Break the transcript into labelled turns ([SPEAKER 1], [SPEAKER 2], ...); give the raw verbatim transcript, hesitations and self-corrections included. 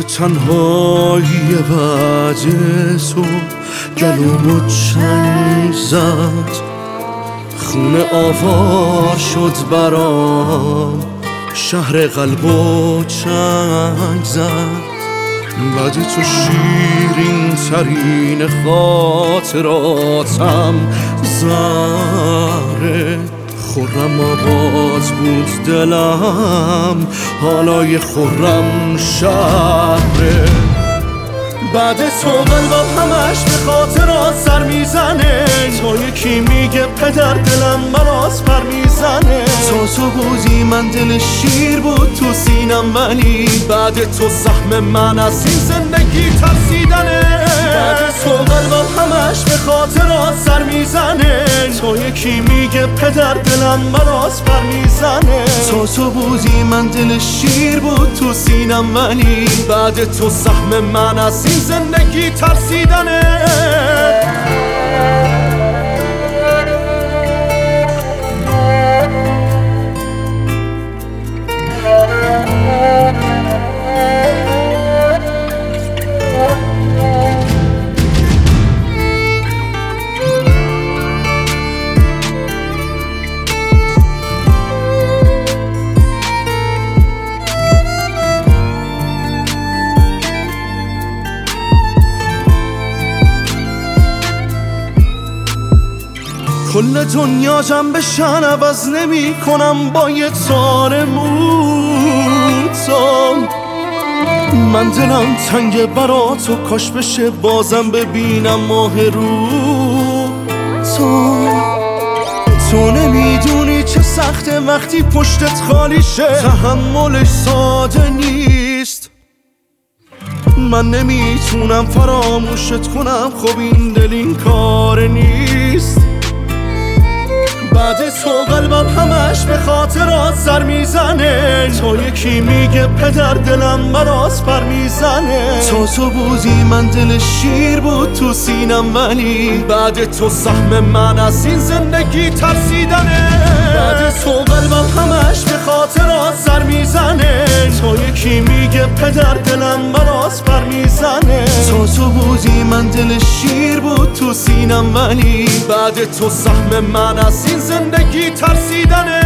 [SPEAKER 1] تنهایی بعد تو گلومو چنگ زد، خونه آوار شد برام، شهر قلبو چنگ زد. بعد تو شیرین ترین خاطراتم زهره، خرم آباد بود دلم، حالای خرم شهره. بعد تو قلبم همش به خاطرات سر میزنه، تو یکی میگه پدر دلم براس پر میزنه. تو تو بودی من دل شیر بود تو سینم، ولی بعد تو سهم من از این زندگی ترسیدنه. بعد تو قلبم همش به خاطرات سر میزنه، تو یکی میگه پدر دلم براس پر میزنه. تو تو بودی من دل شیر بود تو سینم، ولی بعد تو سهم من از این زندگی ترسیدنه. کل دنیا جنب شن عوض نمی کنم با یه تار موتام. من دلم تنگ برا تو، کاش بشه بازم ببینم ماه رو تو. تو نمیدونی چه سخته وقتی پشتت خالی شه، تحملش ساده نیست. من نمیتونم فراموشت کنم، خب این دل این کار نیست. بعد تو قلبم همش به خاطرات سر میزنه، تو یکی میگه پدر دلم براس پر میزنه. تو تو بودی من دل شیر بود تو سینم، ولی بعد تو سهم من از این زندگی ترسیدنه. بعد تو قلبم همش به خاطرات سر میزنه، تو یکی میگه پدر دلم براس پر میزنه. تو تو بودی من دل شیر بود تو سینم، ولی بعد تو سهم من از این زندگی ترسیدنه.